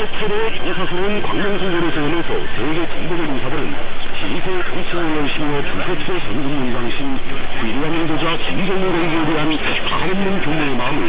최초로 정사스러운 광명성고를 세우면서 세계 정복을 인사들은 시세 정치를 열심히 중세초 전국문장신 위대한 인도자 김정은 공주에 대한 가없는 경례의 마음을